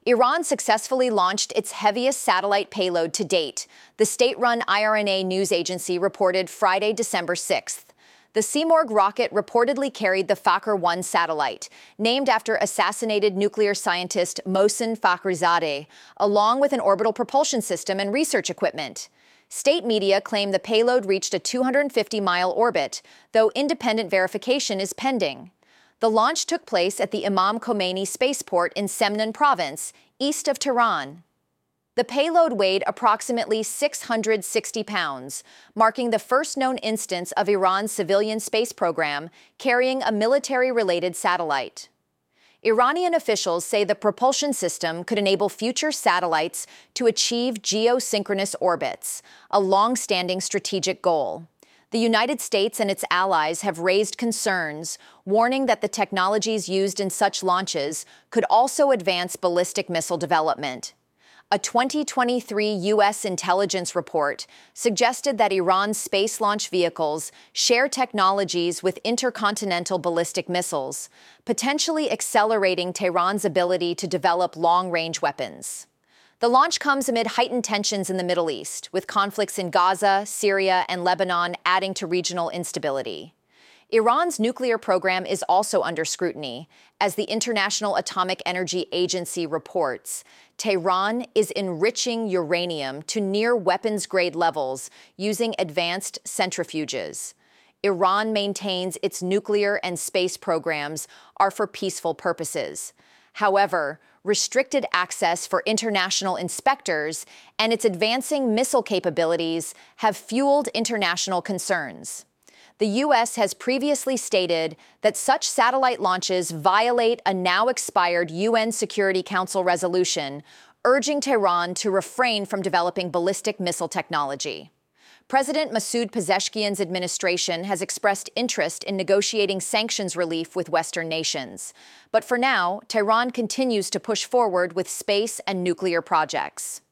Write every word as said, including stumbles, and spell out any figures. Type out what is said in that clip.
Iran successfully launched its heaviest satellite payload to date, the state-run I R N A news agency reported Friday, December sixth. The Simorgh rocket reportedly carried the Fakhr one satellite, named after assassinated nuclear scientist Mohsen Fakhrizadeh, along with an orbital propulsion system and research equipment. State media claim the payload reached a two hundred fifty mile orbit, though independent verification is pending. The launch took place at the Imam Khomeini spaceport in Semnan province, east of Tehran. The payload weighed approximately six hundred sixty pounds, marking the first known instance of Iran's civilian space program carrying a military-related satellite. Iranian officials say the propulsion system could enable future satellites to achieve geosynchronous orbits, a long-standing strategic goal. The United States and its allies have raised concerns, warning that the technologies used in such launches could also advance ballistic missile development. A twenty twenty-three U S intelligence report suggested that Iran's space launch vehicles share technologies with intercontinental ballistic missiles, potentially accelerating Tehran's ability to develop long-range weapons. The launch comes amid heightened tensions in the Middle East, with conflicts in Gaza, Syria, and Lebanon adding to regional instability. Iran's nuclear program is also under scrutiny. As the International Atomic Energy Agency reports, Tehran is enriching uranium to near weapons-grade levels using advanced centrifuges. Iran maintains its nuclear and space programs are for peaceful purposes. However, restricted access for international inspectors and its advancing missile capabilities have fueled international concerns. The U S has previously stated that such satellite launches violate a now-expired U N Security Council resolution, urging Tehran to refrain from developing ballistic missile technology. President Masoud Pezeshkian's administration has expressed interest in negotiating sanctions relief with Western nations. But for now, Tehran continues to push forward with space and nuclear projects.